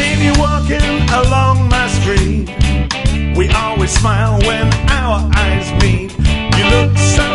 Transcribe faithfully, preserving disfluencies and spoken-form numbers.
seen you walking along my street. We always smile when our eyes meet. You look so